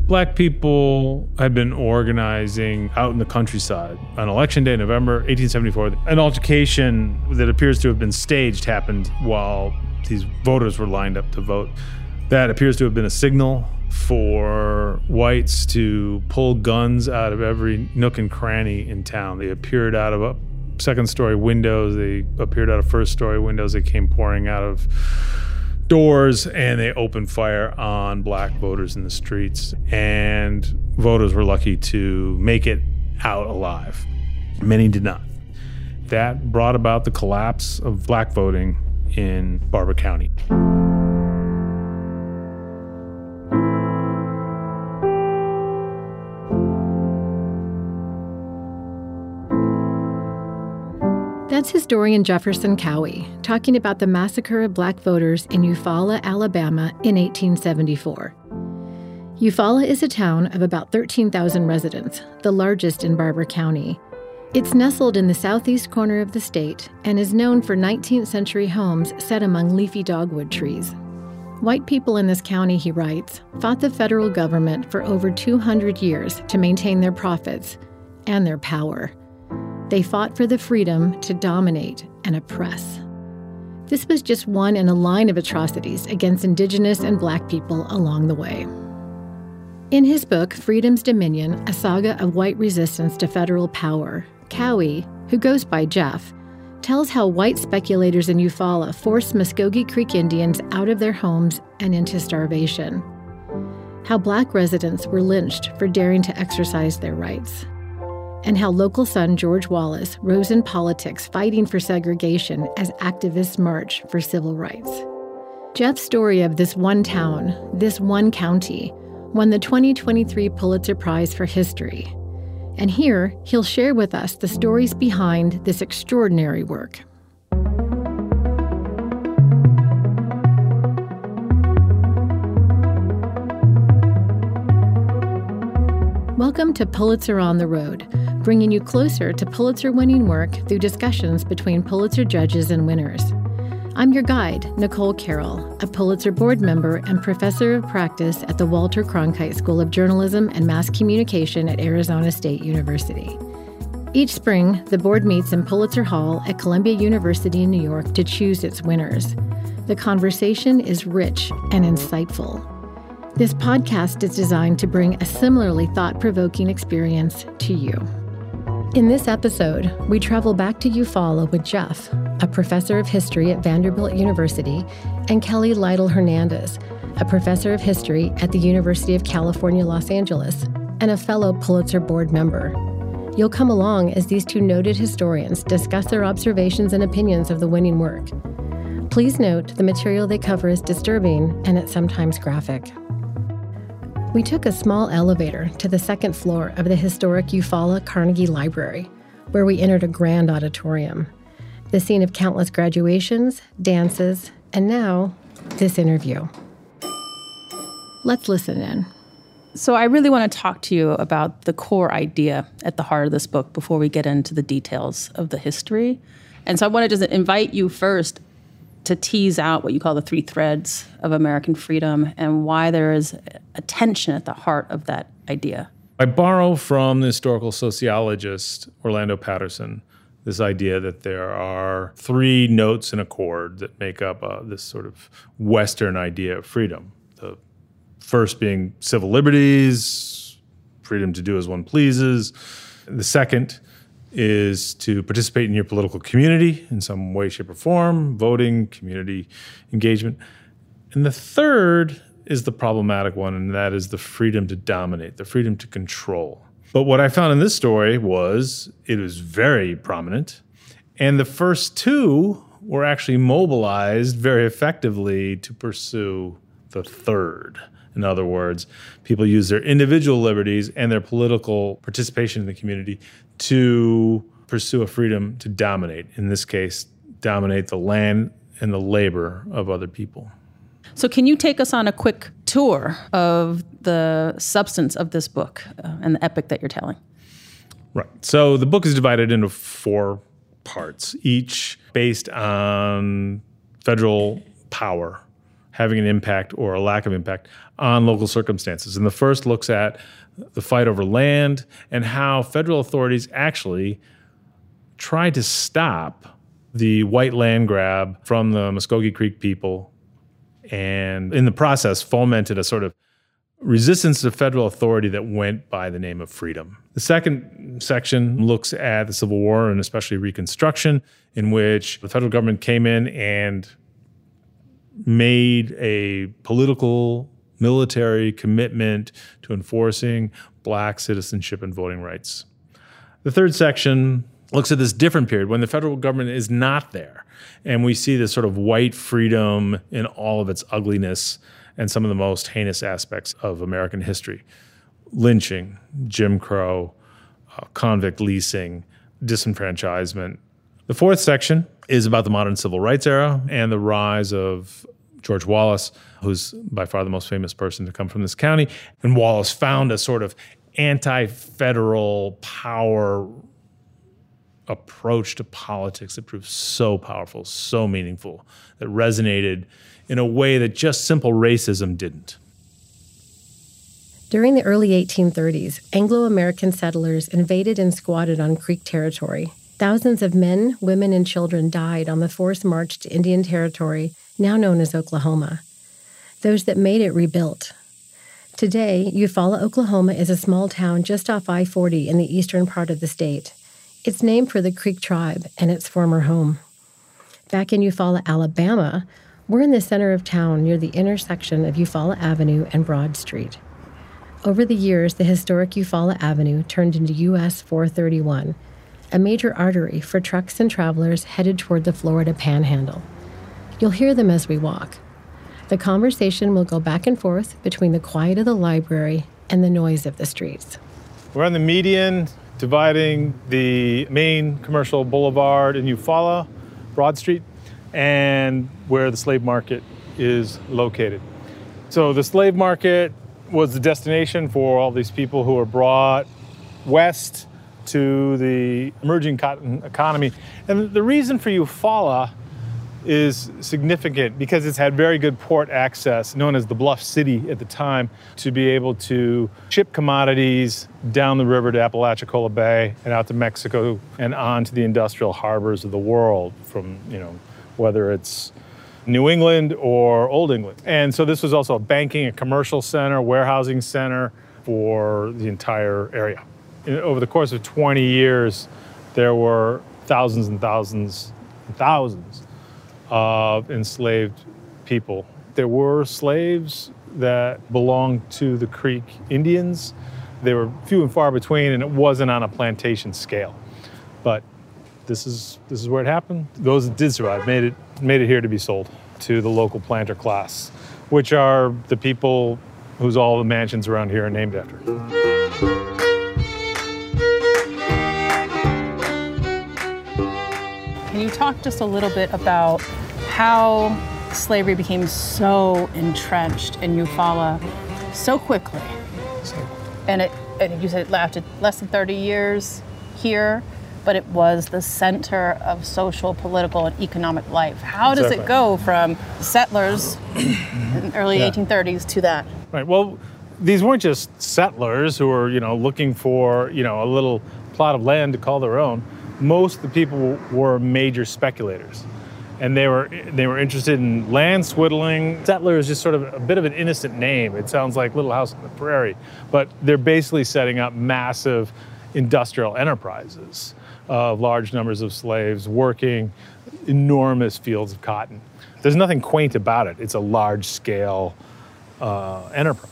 Black people had been organizing out in the countryside. On Election Day, November 1874, an altercation that appears to have been staged happened while these voters were lined up to vote. That appears to have been a signal for whites to pull guns out of every nook and cranny in town. They appeared out of second-story windows. They appeared out of first-story windows. They came pouring out of doors, and they opened fire on black voters in the streets. And voters were lucky to make it out alive. Many did not. That brought about the collapse of black voting in Barbour County. That's historian Jefferson Cowie talking about the massacre of black voters in Eufaula, Alabama in 1874. Eufaula is a town of about 13,000 residents, the largest in Barbour County. It's nestled in the southeast corner of the state and is known for 19th century homes set among leafy dogwood trees. White people in this county, he writes, fought the federal government for over 200 years to maintain their profits and their power. They fought for the freedom to dominate and oppress. This was just one in a line of atrocities against indigenous and black people along the way. In his book, Freedom's Dominion, a saga of white resistance to federal power, Cowie, who goes by Jeff, tells how white speculators in Eufaula forced Muskogee Creek Indians out of their homes and into starvation. How black residents were lynched for daring to exercise their rights. And how local son George Wallace rose in politics fighting for segregation as activists marched for civil rights. Jeff's story of this one town, this one county, won the 2023 Pulitzer Prize for History. And here, he'll share with us the stories behind this extraordinary work. Welcome to Pulitzer on the Road, bringing you closer to Pulitzer-winning work through discussions between Pulitzer judges and winners. I'm your guide, Nicole Carroll, a Pulitzer board member and professor of practice at the Walter Cronkite School of Journalism and Mass Communication at Arizona State University. Each spring, the board meets in Pulitzer Hall at Columbia University in New York to choose its winners. The conversation is rich and insightful. This podcast is designed to bring a similarly thought-provoking experience to you. In this episode, we travel back to Eufaula with Jeff, a professor of history at Vanderbilt University, and Kelly Lytle Hernandez, a professor of history at the University of California, Los Angeles, and a fellow Pulitzer board member. You'll come along as these two noted historians discuss their observations and opinions of the winning work. Please note the material they cover is disturbing and it's sometimes graphic. We took a small elevator to the second floor of the historic Eufaula Carnegie Library, where we entered a grand auditorium, the scene of countless graduations, dances, and now, this interview. Let's listen in. So I really want to talk to you about the core idea at the heart of this book before we get into the details of the history. And so I want to just invite you first to tease out what you call the three threads of American freedom and why there is a tension at the heart of that idea. I borrow from the historical sociologist Orlando Patterson this idea that there are three notes in a chord that make up this sort of Western idea of freedom. The first being civil liberties, freedom to do as one pleases. The second is to participate in your political community in some way, shape, or form, voting, community engagement. And the third is the problematic one, and that is the freedom to dominate, the freedom to control. But what I found in this story was it was very prominent, and the first two were actually mobilized very effectively to pursue the third. In other words, people use their individual liberties and their political participation in the community to pursue a freedom to dominate. In this case, dominate the land and the labor of other people. So can you take us on a quick tour of the substance of this book and the epic that you're telling? Right. So the book is divided into 4 parts, each based on federal power having an impact or a lack of impact on local circumstances. And the first looks at the fight over land and how federal authorities actually tried to stop the white land grab from the Muskogee Creek people, and in the process fomented a sort of resistance to federal authority that went by the name of freedom. The second section looks at the Civil War and especially Reconstruction, in which the federal government came in and made a political, military commitment to enforcing Black citizenship and voting rights. The third section looks at this different period when the federal government is not there, and we see this sort of white freedom in all of its ugliness and some of the most heinous aspects of American history. Lynching, Jim Crow, convict leasing, disenfranchisement. The fourth section is about the modern civil rights era and the rise of George Wallace, who's by far the most famous person to come from this county. And Wallace found a sort of anti-federal power approach to politics that proved so powerful, so meaningful, that resonated in a way that just simple racism didn't. During the early 1830s, Anglo-American settlers invaded and squatted on Creek territory. Thousands of men, women, and children died on the forced march to Indian Territory, now known as Oklahoma. Those that made it rebuilt. Today, Eufaula, Oklahoma is a small town just off I-40 in the eastern part of the state. It's named for the Creek tribe and its former home. Back in Eufaula, Alabama, we're in the center of town near the intersection of Eufaula Avenue and Broad Street. Over the years, the historic Eufaula Avenue turned into US 431, a major artery for trucks and travelers headed toward the Florida Panhandle. You'll hear them as we walk. The conversation will go back and forth between the quiet of the library and the noise of the streets. We're on the median dividing the main commercial boulevard in Eufaula, Broad Street, and where the slave market is located. So the slave market was the destination for all these people who were brought west to the emerging cotton economy. And the reason for Eufaula is significant because it's had very good port access, known as the Bluff City at the time, to be able to ship commodities down the river to Apalachicola Bay and out to Mexico and on to the industrial harbors of the world from, whether it's New England or Old England. And so this was also a banking, a commercial center, warehousing center for the entire area. Over the course of 20 years, there were thousands and thousands and thousands of enslaved people. There were slaves that belonged to the Creek Indians. They were few and far between, and it wasn't on a plantation scale. But this is where it happened. Those that did survive made it here to be sold to the local planter class, which are the people whose all the mansions around here are named after. Can you talk just a little bit about how slavery became so entrenched in Eufaula so quickly? And you said it lasted less than 30 years here, but it was the center of social, political, and economic life. How does it go from settlers in the early 1830s to that? Right. Well, these weren't just settlers who were, looking for, a little plot of land to call their own. Most of the people were major speculators, and they were interested in land swindling. Settler is just sort of a bit of an innocent name. It sounds like Little House on the Prairie, but they're basically setting up massive industrial enterprises of large numbers of slaves working enormous fields of cotton. There's nothing quaint about it. It's a large-scale enterprise.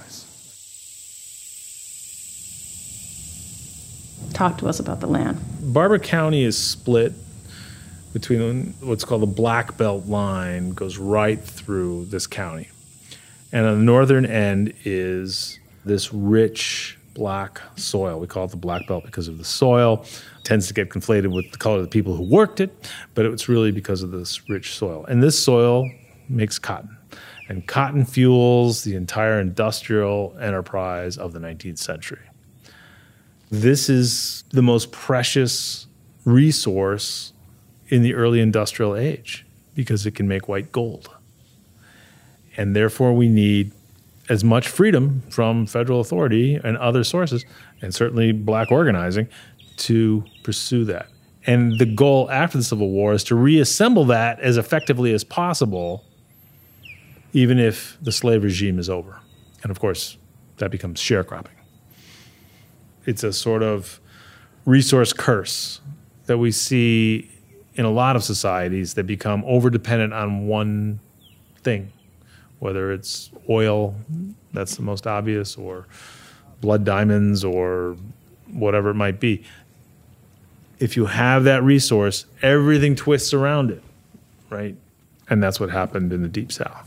Talk to us about the land. Barber County is split between what's called the Black Belt line, goes right through this county. And on the northern end is this rich black soil. We call it the Black Belt because of the soil. It tends to get conflated with the color of the people who worked it, but it's really because of this rich soil. And this soil makes cotton. And cotton fuels the entire industrial enterprise of the 19th century. This is the most precious resource in the early industrial age because it can make white gold. And therefore, we need as much freedom from federal authority and other sources, and certainly black organizing, to pursue that. And the goal after the Civil War is to reassemble that as effectively as possible, even if the slave regime is over. And of course, that becomes sharecropping. It's a sort of resource curse that we see in a lot of societies that become overdependent on one thing, whether it's oil, that's the most obvious, or blood diamonds, or whatever it might be. If you have that resource, everything twists around it, right? And that's what happened in the Deep South.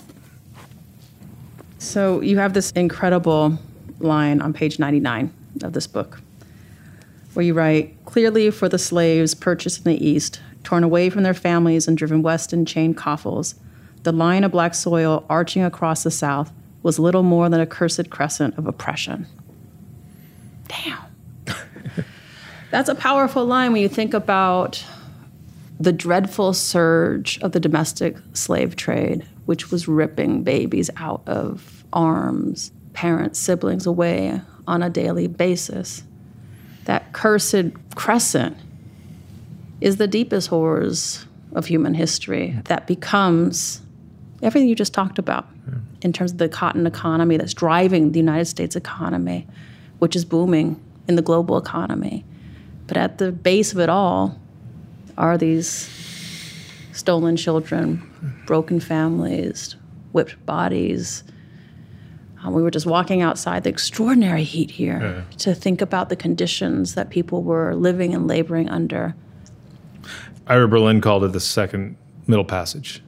So you have this incredible line on page 99 of this book, where you write, "Clearly for the slaves purchased in the East, torn away from their families and driven west in chained coffles, the line of black soil arching across the South was little more than a cursed crescent of oppression." Damn. That's a powerful line when you think about the dreadful surge of the domestic slave trade, which was ripping babies out of arms, parents, siblings away on a daily basis. That cursed crescent is the deepest horrors of human history that becomes everything you just talked about in terms of the cotton economy that's driving the United States economy, which is booming in the global economy. But at the base of it all are these stolen children, broken families, whipped bodies. We were just walking outside the extraordinary heat here to think about the conditions that people were living and laboring under. Ira Berlin called it the second Middle Passage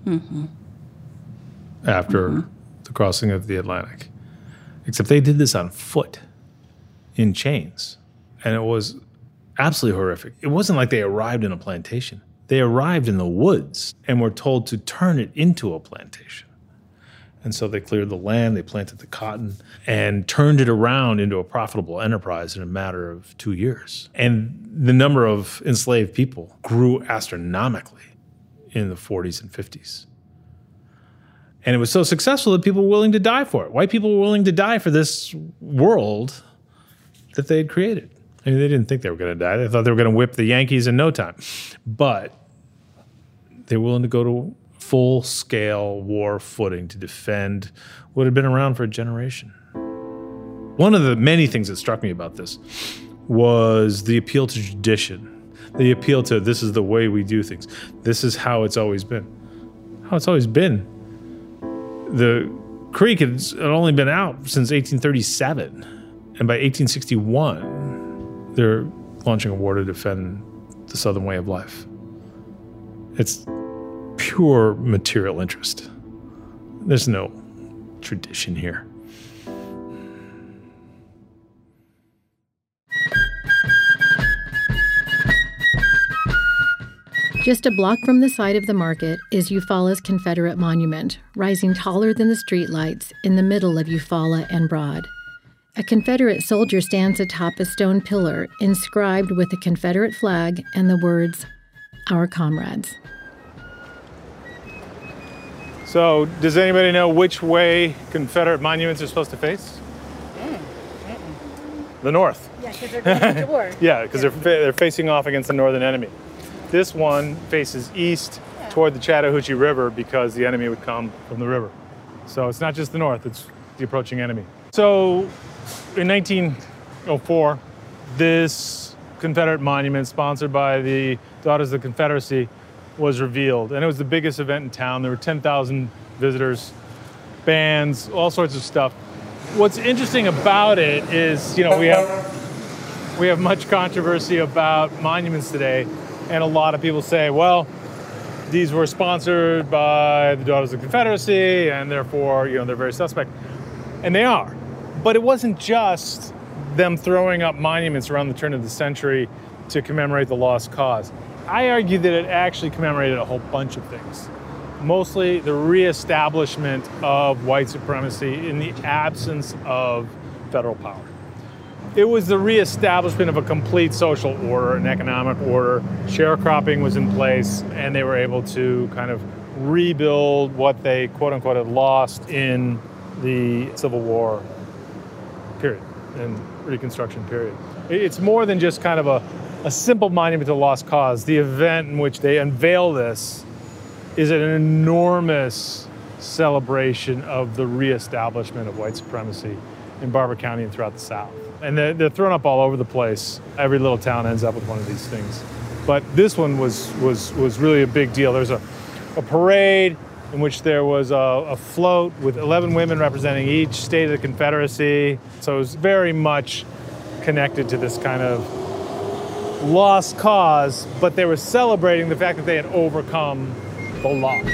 after the crossing of the Atlantic. Except they did this on foot, in chains. And it was absolutely horrific. It wasn't like they arrived in a plantation. They arrived in the woods and were told to turn it into a plantation. And so they cleared the land, they planted the cotton, and turned it around into a profitable enterprise in a matter of 2 years. And the number of enslaved people grew astronomically in the 40s and 50s. And it was so successful that people were willing to die for it. White people were willing to die for this world that they had created. I mean, they didn't think they were going to die. They thought they were going to whip the Yankees in no time. But they were willing to go to full-scale war footing to defend what had been around for a generation. One of the many things that struck me about this was the appeal to tradition, the appeal to this is the way we do things. This is how it's always been. How it's always been. The Creek had only been out since 1837, and by 1861, they're launching a war to defend the Southern way of life. It's pure material interest. There's no tradition here. Just a block from the site of the market is Eufaula's Confederate Monument, rising taller than the streetlights in the middle of Eufaula and Broad. A Confederate soldier stands atop a stone pillar inscribed with the Confederate flag and the words, "Our Comrades." So, does anybody know which way Confederate monuments are supposed to face? The north. Yeah, because they're going to war. Yeah, because they're facing off against the northern enemy. This one faces east toward the Chattahoochee River because the enemy would come from the river. So it's not just the north, it's the approaching enemy. So in 1904, this Confederate monument, sponsored by the Daughters of the Confederacy, was revealed. And it was the biggest event in town. There were 10,000 visitors, bands, all sorts of stuff. What's interesting about it is, we have much controversy about monuments today. And a lot of people say, well, these were sponsored by the Daughters of the Confederacy, and therefore, they're very suspect. And they are. But it wasn't just them throwing up monuments around the turn of the century to commemorate the lost cause. I argue that it actually commemorated a whole bunch of things. Mostly the reestablishment of white supremacy in the absence of federal power. It was the reestablishment of a complete social order, an economic order. Sharecropping was in place, and they were able to kind of rebuild what they, quote unquote, had lost in the Civil War period and Reconstruction period. It's more than just kind of a simple monument to lost cause. The event in which they unveil this is an enormous celebration of the reestablishment of white supremacy in Barber County and throughout the South. And they're thrown up all over the place. Every little town ends up with one of these things. But this one was really a big deal. There's a parade in which there was a float with 11 women representing each state of the Confederacy. So it was very much connected to this kind of lost cause, but they were celebrating the fact that they had overcome the loss.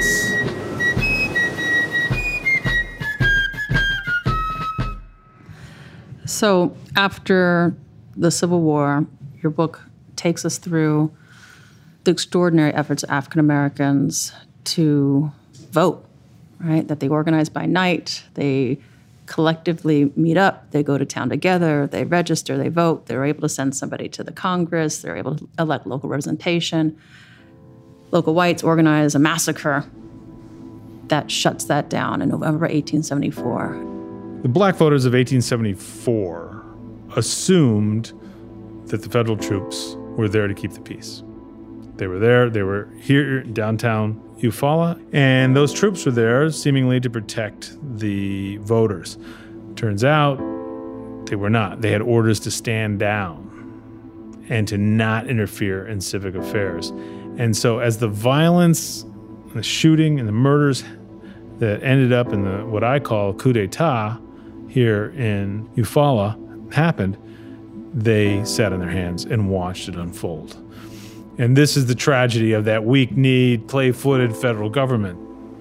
So after the Civil War, your book takes us through the extraordinary efforts of African Americans to vote, right? That they organize by night, they collectively meet up, they go to town together, they register, they vote, they're able to send somebody to the Congress, they're able to elect local representation. Local whites organize a massacre that shuts that down in November 1874. The black voters of 1874 assumed that the federal troops were there to keep the peace. They were there, they were here in downtown Eufaula, and those troops were there seemingly to protect the voters. Turns out they were not. They had orders to stand down and to not interfere in civic affairs. And so as the violence, the shooting and the murders that ended up in the what I call coup d'etat here in Eufaula happened, they sat on their hands and watched it unfold. And this is the tragedy of that weak-kneed, clay-footed federal government.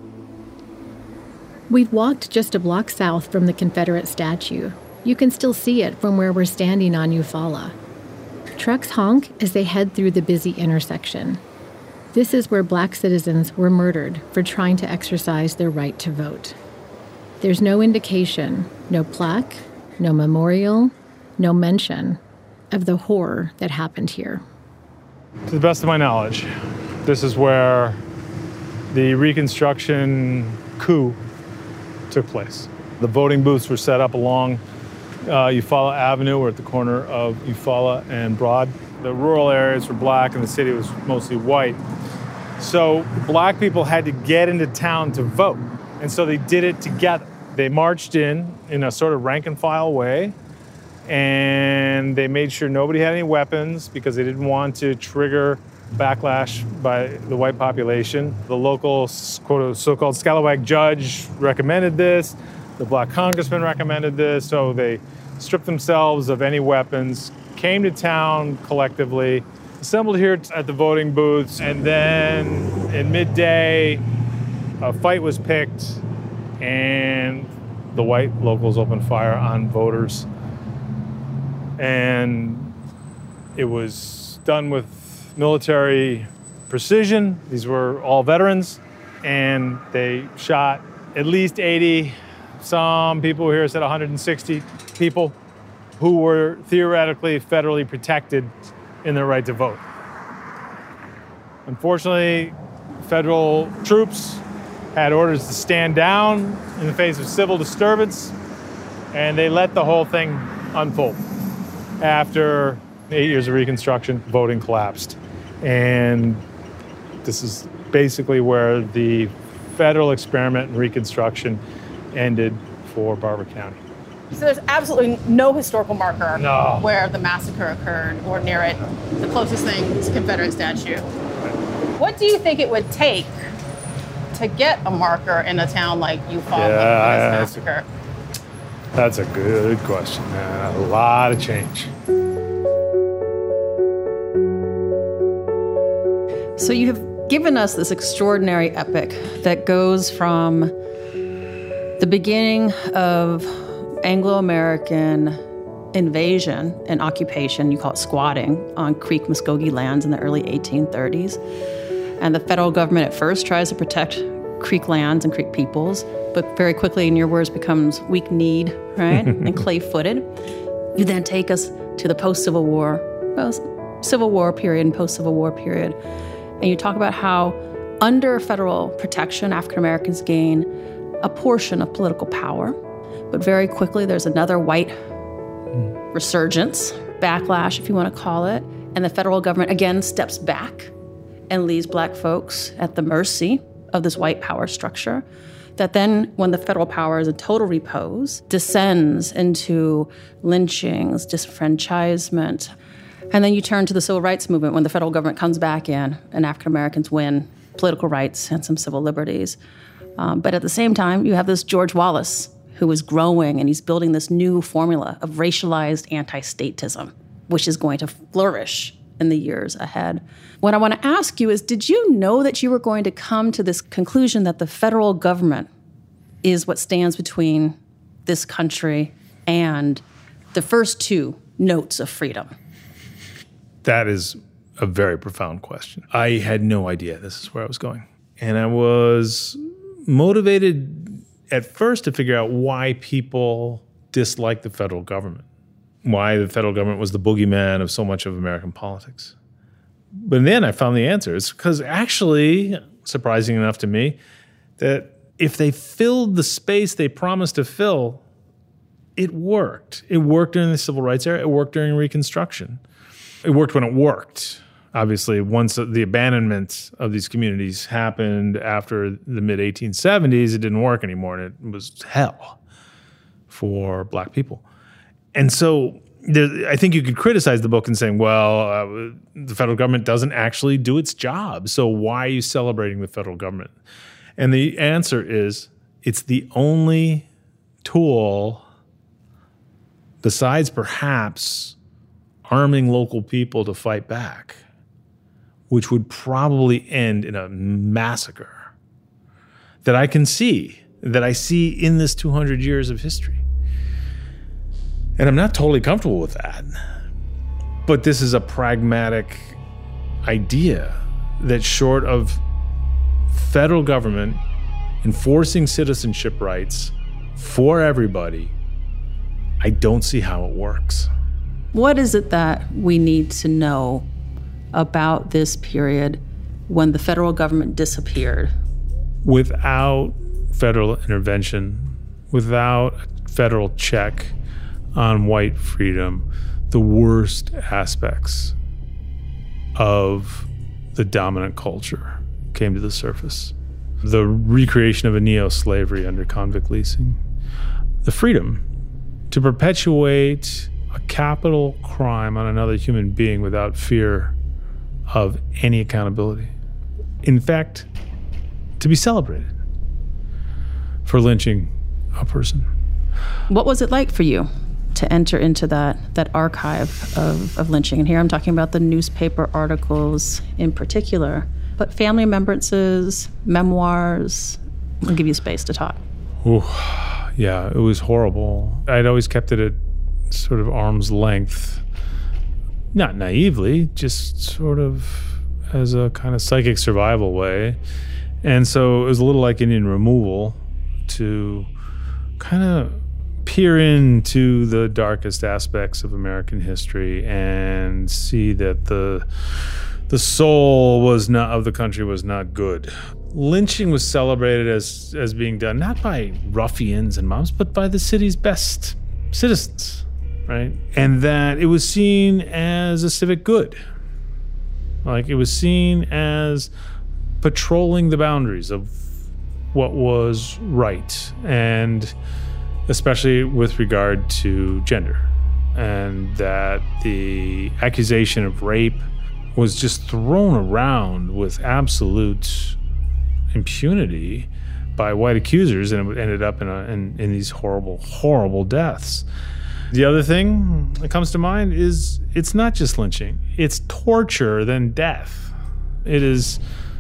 We've walked just a block south from the Confederate statue. You can still see it from where we're standing on Eufaula. Trucks honk as they head through the busy intersection. This is where black citizens were murdered for trying to exercise their right to vote. There's no indication, no plaque, no memorial, no mention of the horror that happened here. To the best of my knowledge, this is where the Reconstruction coup took place. The voting booths were set up along Eufaula Avenue. We're at the corner of Eufaula and Broad. The rural areas were black and the city was mostly white. So black people had to get into town to vote. And so they did it together. They marched in a sort of rank and file way. And they made sure nobody had any weapons because they didn't want to trigger backlash by the white population. The local so-called scalawag judge recommended this. The black congressman recommended this. So they stripped themselves of any weapons, came to town collectively, assembled here at the voting booths, and then in midday, a fight was picked and the white locals opened fire on voters. And it was done with military precision. These were all veterans, and they shot at least 80. Some people here said 160 people who were theoretically federally protected in their right to vote. Unfortunately, federal troops had orders to stand down in the face of civil disturbance, and they let the whole thing unfold. After 8 years of Reconstruction, voting collapsed. And this is basically where the federal experiment in Reconstruction ended for Barber County. So there's absolutely no historical marker where the massacre occurred or near it. The closest thing is a Confederate statue. What do you think it would take to get a marker in a town like Eufaula for this massacre? That's a good question. A lot of change. So you have given us this extraordinary epic that goes from the beginning of Anglo-American invasion and occupation, you call it squatting, on Creek Muskogee lands in the early 1830s. And the federal government at first tries to protect Creek lands and Creek peoples, but very quickly, in your words, becomes weak-kneed, right, and clay-footed. You then take us to the post-Civil War, Civil War period and post-Civil War period, and you talk about how Under federal protection, African Americans gain a portion of political power. But very quickly, there's another white resurgence, backlash, if you want to call it. And the federal government again steps back and leaves Black folks at the mercy of this white power structure that then, when the federal power is in total repose, descends into lynchings, disenfranchisement. And then you turn to the civil rights movement when the federal government comes back in and African Americans win political rights and some civil liberties. But at the same time, you have this George Wallace who is growing, and he's building this new formula of racialized anti-statism, which is going to flourish in the years ahead. What I want to ask you is, did you know that you were going to come to this conclusion that the federal government is what stands between this country and the first two notes of freedom? That is a very profound question. I had no idea this is where I was going. And I was motivated at first to figure out why people dislike the federal government, why the federal government was the boogeyman of so much of American politics. But then I found the answer. It's because actually, surprising enough to me, that if they filled the space they promised to fill, it worked. It worked during the Civil Rights era. It worked during Reconstruction. It worked when it worked. Obviously, once the abandonment of these communities happened after the mid-1870s, it didn't work anymore, and it was hell for Black people. And so I think you could criticize the book in saying, well, the federal government doesn't actually do its job, so why are you celebrating the federal government? And the answer is, it's the only tool, besides perhaps arming local people to fight back, which would probably end in a massacre that I can see, that I see in this 200 years of history. And I'm not totally comfortable with that. But this is a pragmatic idea that, short of federal government enforcing citizenship rights for everybody, I don't see how it works. What is it that we need to know about this period when the federal government disappeared? Without federal intervention, without a federal check on white freedom, the worst aspects of the dominant culture came to the surface. The recreation of a neo-slavery under convict leasing. The freedom to perpetuate a capital crime on another human being without fear of any accountability. In fact, to be celebrated for lynching a person. What was it like for you to enter into that archive of lynching? And here I'm talking about the newspaper articles in particular, but family remembrances, memoirs. I'll give you space to talk. Ooh, yeah, it was horrible. I'd always kept it at sort of arm's length, not naively, just sort of as a kind of psychic survival way. And so it was a little like Indian removal to kind of peer into the darkest aspects of American history and see that the soul of the country was not good. Lynching was celebrated as being done not by ruffians and mobs, but by the city's best citizens, right? And that it was seen as a civic good. Like, it was seen as patrolling the boundaries of what was right, and especially with regard to gender. And that the accusation of rape was just thrown around with absolute impunity by white accusers, and it ended up in these horrible, horrible deaths. The other thing that comes to mind is it's not just lynching. It's torture, then death. It is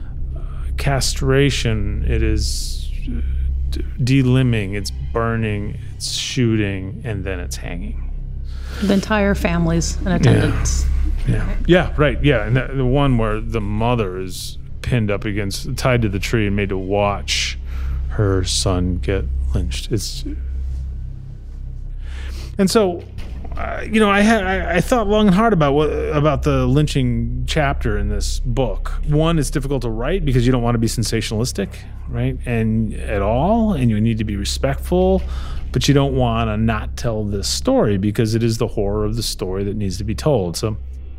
castration. It is delimbing. It's burning. It's shooting. And then it's hanging. The entire families in attendance. Yeah, right. Yeah, and the one where the mother is tied to the tree and made to watch her son get lynched. And so I thought long and hard about the lynching chapter in this book. One, it's difficult to write because you don't want to be sensationalistic, right? And at all, and you need to be respectful, but you don't want to not tell this story because it is the horror of the story that needs to be told. So.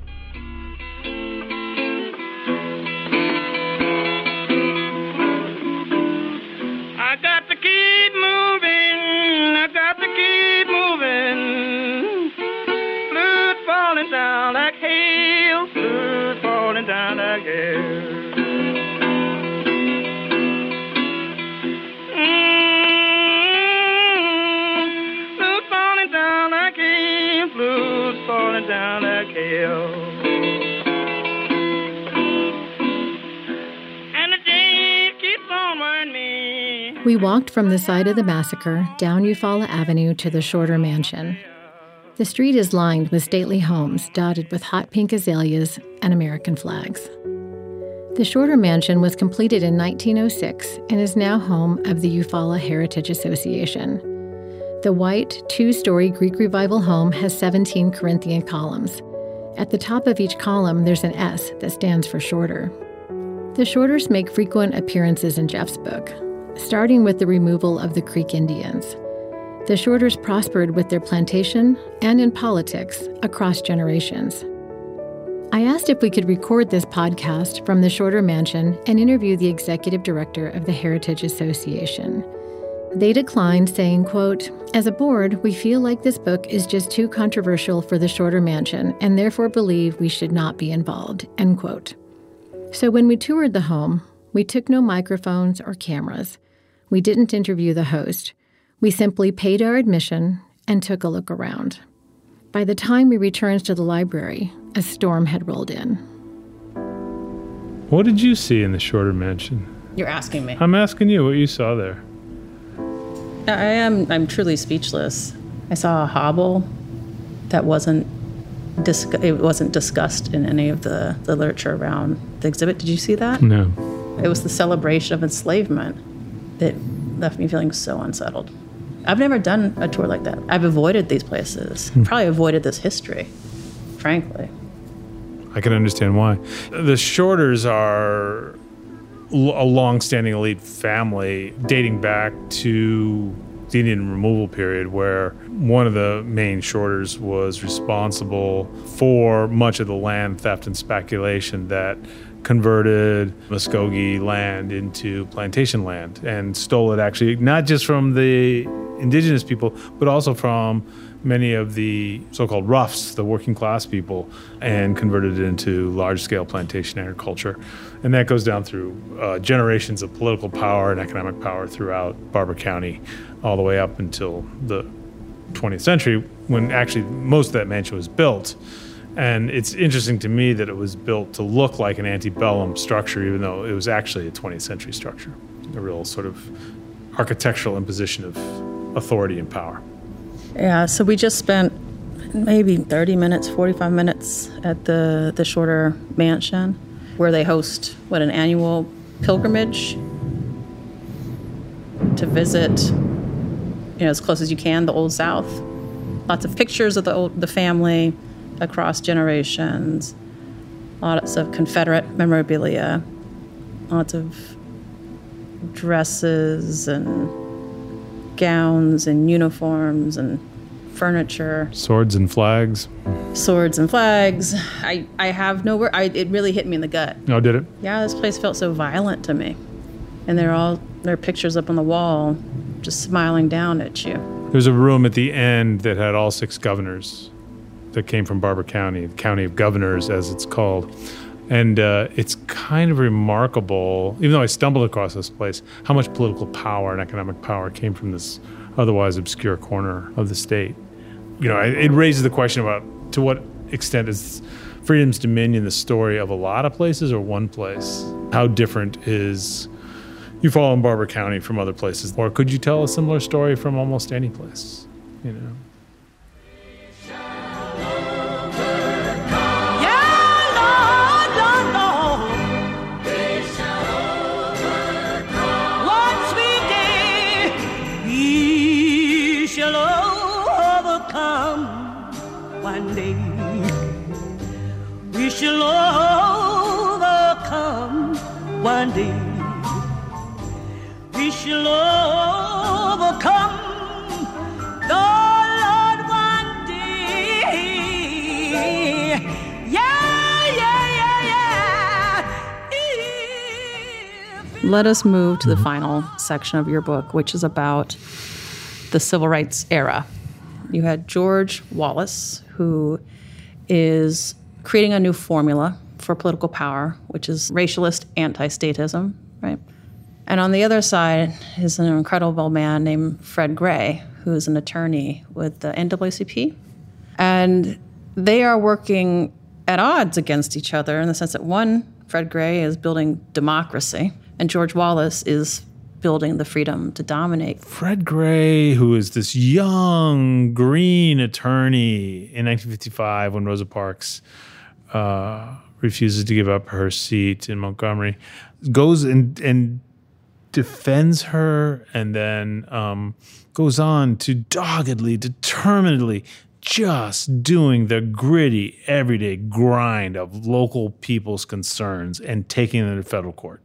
We walked from the site of the massacre down Eufaula Avenue to the Shorter Mansion. The street is lined with stately homes dotted with hot pink azaleas and American flags. The Shorter Mansion was completed in 1906 and is now home of the Eufaula Heritage Association. The white, two-story Greek Revival home has 17 Corinthian columns. At the top of each column, there's an S that stands for Shorter. The Shorters make frequent appearances in Jeff's book, starting with the removal of the Creek Indians. The Shorters prospered with their plantation and in politics across generations. I asked if we could record this podcast from the Shorter Mansion and interview the executive director of the Heritage Association. They declined, saying, quote, "As a board, we feel like this book is just too controversial for the Shorter Mansion and therefore believe we should not be involved," end quote. So when we toured the home, we took no microphones or cameras. We didn't interview the host. We simply paid our admission and took a look around. By the time we returned to the library, a storm had rolled in. What did you see in the Shorter Mansion? You're asking me. I'm asking you what you saw there. I'm truly speechless. I saw a hovel that wasn't discussed in any of the literature around the exhibit. Did you see that? No. It was the celebration of enslavement that left me feeling so unsettled. I've never done a tour like that. I've avoided these places. Probably avoided this history, frankly. I can understand why. The Shorters are a long-standing elite family dating back to the Indian removal period, where one of the main Shorters was responsible for much of the land theft and speculation that converted Muskogee land into plantation land and stole it, actually not just from the indigenous people, but also from many of the so-called roughs, the working class people, and converted it into large-scale plantation agriculture. And that goes down through generations of political power and economic power throughout Barber County, all the way up until the 20th century, when actually most of that mansion was built. And it's interesting to me that it was built to look like an antebellum structure, even though it was actually a 20th century structure, a real sort of architectural imposition of authority and power. Yeah, so we just spent maybe 30 minutes, 45 minutes at the Shorter Mansion, where they host, an annual pilgrimage to visit, as close as you can, the Old South. Lots of pictures of the family across generations, lots of Confederate memorabilia, lots of dresses and gowns and uniforms and furniture. Swords and flags. I have no word. It really hit me in the gut. Oh, did it? Yeah, this place felt so violent to me. And there are pictures up on the wall just smiling down at you. There's a room at the end that had all 6 governors that came from Barber County, the County of Governors, as it's called. And it's kind of remarkable, even though I stumbled across this place, how much political power and economic power came from this otherwise obscure corner of the state. It raises the question about to what extent is Freedom's Dominion the story of a lot of places or one place? How different is Eufaula and Barber County from other places? Or could you tell a similar story from almost any place? one day we shall overcome. One day we shall overcome. The Lord one day. Let us move to the final section of your book, which is about the civil rights era. You had George Wallace, who is creating a new formula for political power, which is racialist anti-statism, right? And on the other side is an incredible man named Fred Gray, who is an attorney with the NAACP. And they are working at odds against each other in the sense that one, Fred Gray, is building democracy, and George Wallace is building the freedom to dominate. Fred Gray, who is this young, green attorney in 1955 when Rosa Parks refuses to give up her seat in Montgomery, goes and defends her, and then goes on to doggedly, determinedly just doing the gritty, everyday grind of local people's concerns and taking them to federal court.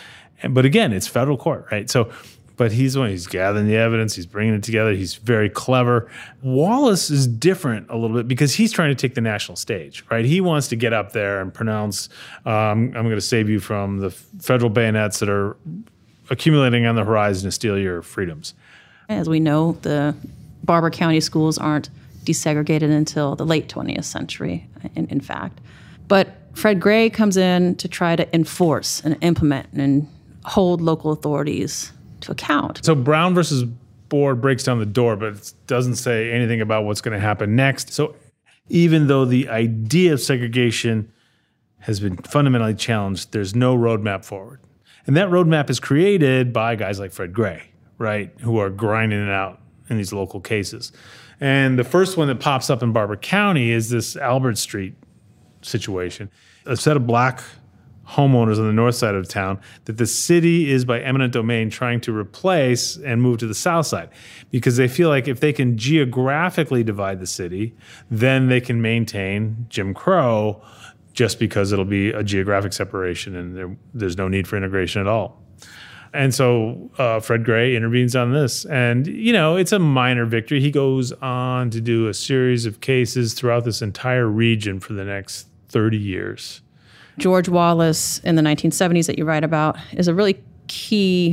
But again, it's federal court, right? So, but he's gathering the evidence, he's bringing it together, he's very clever. Wallace is different a little bit because he's trying to take the national stage, right? He wants to get up there and pronounce, I'm going to save you from the federal bayonets that are accumulating on the horizon to steal your freedoms. As we know, the Barber County schools aren't desegregated until the late 20th century, in fact. But Fred Gray comes in to try to enforce and implement and hold local authorities to account. So Brown versus Board breaks down the door, but it doesn't say anything about what's going to happen next. So even though the idea of segregation has been fundamentally challenged, there's no roadmap forward. And that roadmap is created by guys like Fred Gray, right, who are grinding it out in these local cases. And the first one that pops up in Barber County is this Albert Street situation. A set of black homeowners on the north side of town that the city is by eminent domain trying to replace and move to the south side because they feel like if they can geographically divide the city, then they can maintain Jim Crow just because it'll be a geographic separation and there's no need for integration at all. And so Fred Gray intervenes on this. And, you know, it's a minor victory. He goes on to do a series of cases throughout this entire region for the next 30 years. George Wallace in the 1970s that you write about is a really key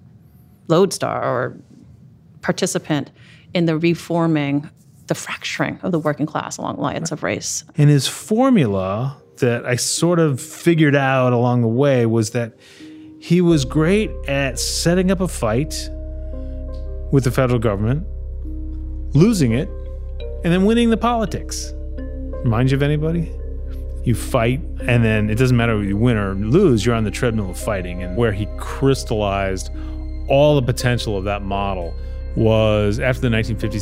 lodestar or participant in the reforming, the fracturing of the working class along lines of race. And his formula that I sort of figured out along the way was that he was great at setting up a fight with the federal government, losing it, and then winning the politics. Remind you of anybody? You fight, and then it doesn't matter if you win or lose, you're on the treadmill of fighting. And where he crystallized all the potential of that model was after the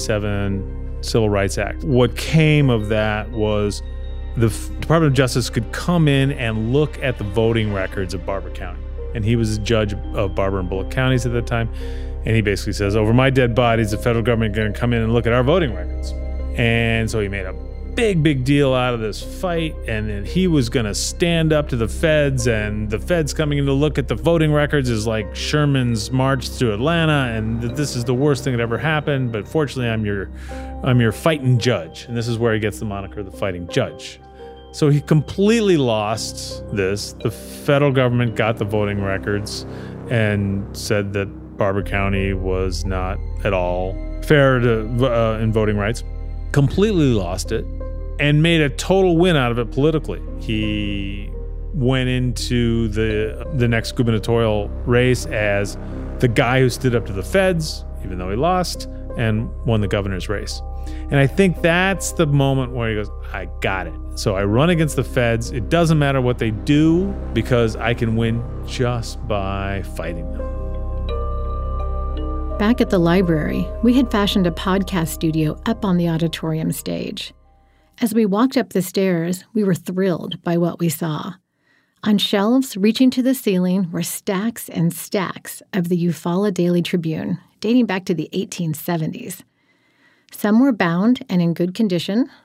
1957 Civil Rights Act. What came of that was the Department of Justice could come in and look at the voting records of Barber County. And he was a judge of Barber and Bullock counties at that time. And he basically says, over my dead bodies, the federal government is going to come in and look at our voting records. And so he made a big deal out of this fight, and then he was going to stand up to the feds, and the feds coming in to look at the voting records is like Sherman's march through Atlanta, and this is the worst thing that ever happened, but fortunately I'm your fighting judge. And this is where he gets the moniker the fighting judge. So he completely lost this. The federal government got the voting records and said that Barber County was not at all fair in voting rights. Completely lost it and made a total win out of it politically. He went into the next gubernatorial race as the guy who stood up to the feds, even though he lost, and won the governor's race. And I think that's the moment where he goes, I got it. So I run against the feds. It doesn't matter what they do because I can win just by fighting them. Back at the library, we had fashioned a podcast studio up on the auditorium stage. As we walked up the stairs, we were thrilled by what we saw. On shelves reaching to the ceiling were stacks and stacks of the Eufaula Daily Tribune, dating back to the 1870s. Some were bound and in good condition,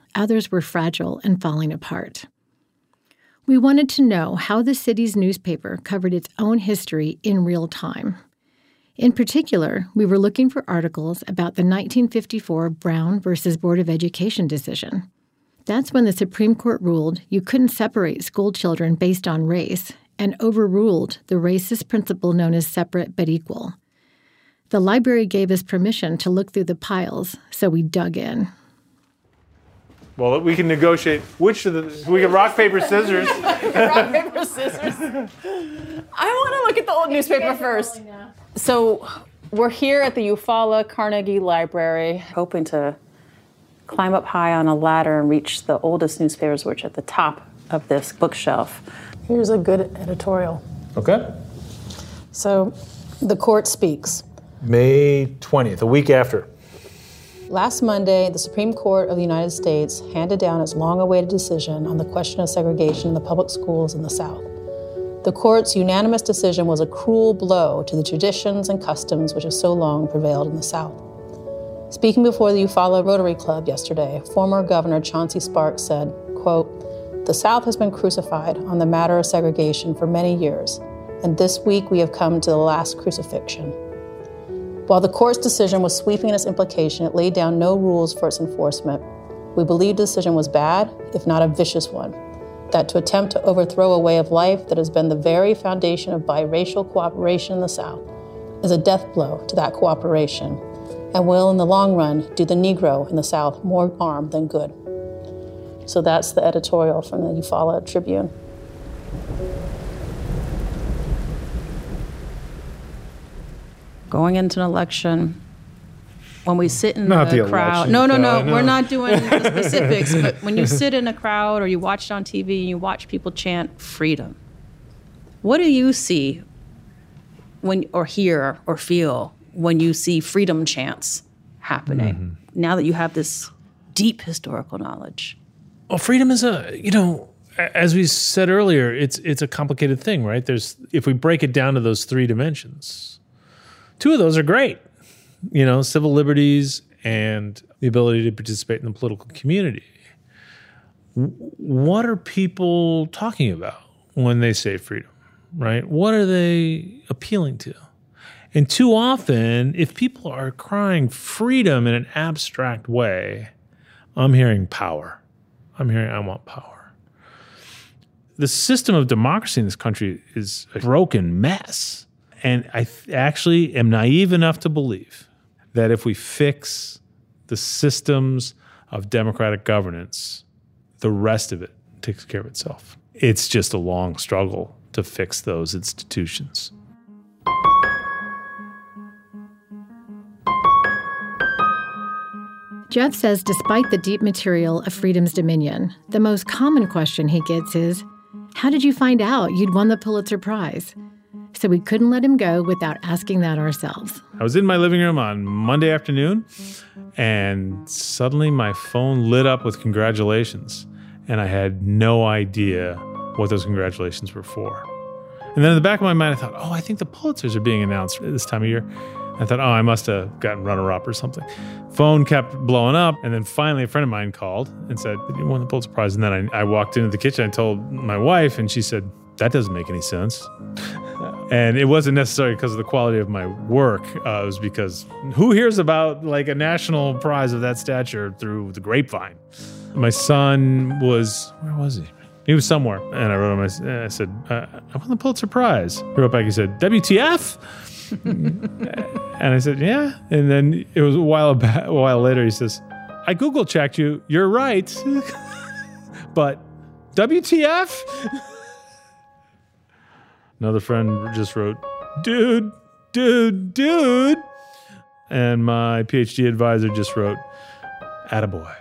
others were fragile and falling apart. We wanted to know how the city's newspaper covered its own history in real time. In particular, we were looking for articles about the 1954 Brown versus Board of Education decision. That's when the Supreme Court ruled you couldn't separate school children based on race and overruled the racist principle known as separate but equal. The library gave us permission to look through the piles, so we dug in. Well, we can negotiate we can rock, paper, scissors. Rock, paper, scissors. I want to look at the old newspaper first. So we're here at the Eufaula Carnegie Library, hoping to climb up high on a ladder and reach the oldest newspapers, which are at the top of this bookshelf. Here's a good editorial. Okay. So the court speaks. May 20th, a week after. Last Monday, the Supreme Court of the United States handed down its long-awaited decision on the question of segregation in the public schools in the South. The court's unanimous decision was a cruel blow to the traditions and customs which have so long prevailed in the South. Speaking before the Eufaula Rotary Club yesterday, former Governor Chauncey Sparks said, quote, "The South has been crucified on the matter of segregation for many years, and this week we have come to the last crucifixion." While the court's decision was sweeping in its implication, it laid down no rules for its enforcement. We believe the decision was bad, if not a vicious one, that to attempt to overthrow a way of life that has been the very foundation of biracial cooperation in the South is a death blow to that cooperation and will, in the long run, do the Negro in the South more harm than good. So that's the editorial from the Eufaula Tribune. Going into an election, when we sit in Not the the crowd. election. No, No. we're not doing the specifics. But when you sit in a crowd or you watch it on TV and you watch people chant freedom, what do you see or hear or feel when you see freedom chants happening? Now that you have this deep historical knowledge. Well, freedom is as we said earlier, it's a complicated thing, right? If we break it down to those three dimensions, two of those are great, civil liberties and the ability to participate in the political community. What are people talking about when they say freedom, right? What are they appealing to? And too often, if people are crying freedom in an abstract way, I'm hearing power. I'm hearing I want power. The system of democracy in this country is a broken mess. And I actually am naive enough to believe that if we fix the systems of democratic governance, the rest of it takes care of itself. It's just a long struggle to fix those institutions. Jeff says despite the deep material of Freedom's Dominion, the most common question he gets is, how did you find out you'd won the Pulitzer Prize? So we couldn't let him go without asking that ourselves. I was in my living room on Monday afternoon, and suddenly my phone lit up with congratulations, and I had no idea what those congratulations were for. And then in the back of my mind, I thought, I think the Pulitzers are being announced this time of year. I thought, I must have gotten runner-up or something. Phone kept blowing up, and then finally a friend of mine called and said, you won the Pulitzer Prize. And then I walked into the kitchen, I told my wife, and she said, that doesn't make any sense. And it wasn't necessarily because of the quality of my work. It was because who hears about like a national prize of that stature through the grapevine? My son where was he? He was somewhere. And I wrote him, I said, I won the Pulitzer Prize. He wrote back, he said, WTF? And I said, yeah. And then it was a while later, he says, I Google checked you. You're right. But WTF? Another friend just wrote, dude. And my PhD advisor just wrote, attaboy.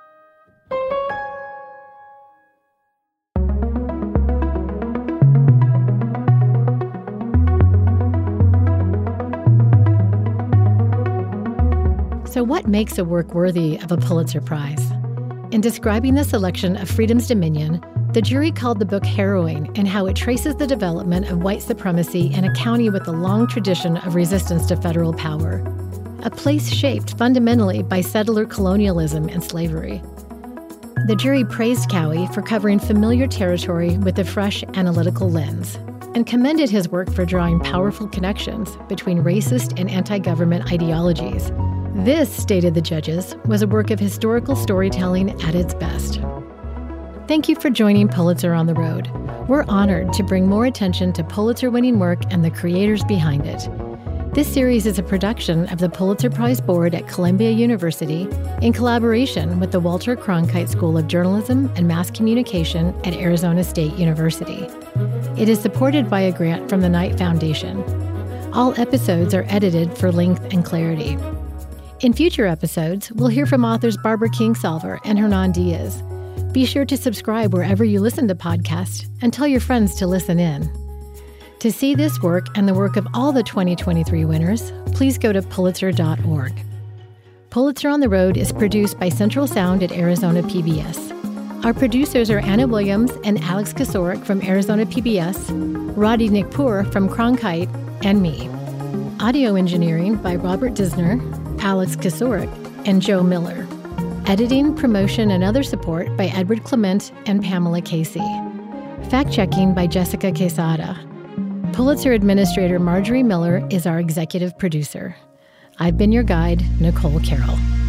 So what makes a work worthy of a Pulitzer Prize? In describing the selection of Freedom's Dominion, the jury called the book harrowing in how it traces the development of white supremacy in a county with a long tradition of resistance to federal power, a place shaped fundamentally by settler colonialism and slavery. The jury praised Cowie for covering familiar territory with a fresh analytical lens and commended his work for drawing powerful connections between racist and anti-government ideologies. This, stated the judges, was a work of historical storytelling at its best. Thank you for joining Pulitzer on the Road. We're honored to bring more attention to Pulitzer-winning work and the creators behind it. This series is a production of the Pulitzer Prize Board at Columbia University in collaboration with the Walter Cronkite School of Journalism and Mass Communication at Arizona State University. It is supported by a grant from the Knight Foundation. All episodes are edited for length and clarity. In future episodes, we'll hear from authors Barbara Kingsolver and Hernan Diaz. Be sure to subscribe wherever you listen to podcasts and tell your friends to listen in. To see this work and the work of all the 2023 winners, please go to Pulitzer.org. Pulitzer on the Road is produced by Central Sound at Arizona PBS. Our producers are Anna Williams and Alex Kosorik from Arizona PBS, Roddy Nikpour from Cronkite, and me. Audio engineering by Robert Disner, Alex Kosorik, and Joe Miller. Editing, promotion, and other support by Edward Clement and Pamela Casey. Fact-checking by Jessica Quesada. Pulitzer Administrator Marjorie Miller is our executive producer. I've been your guide, Nicole Carroll.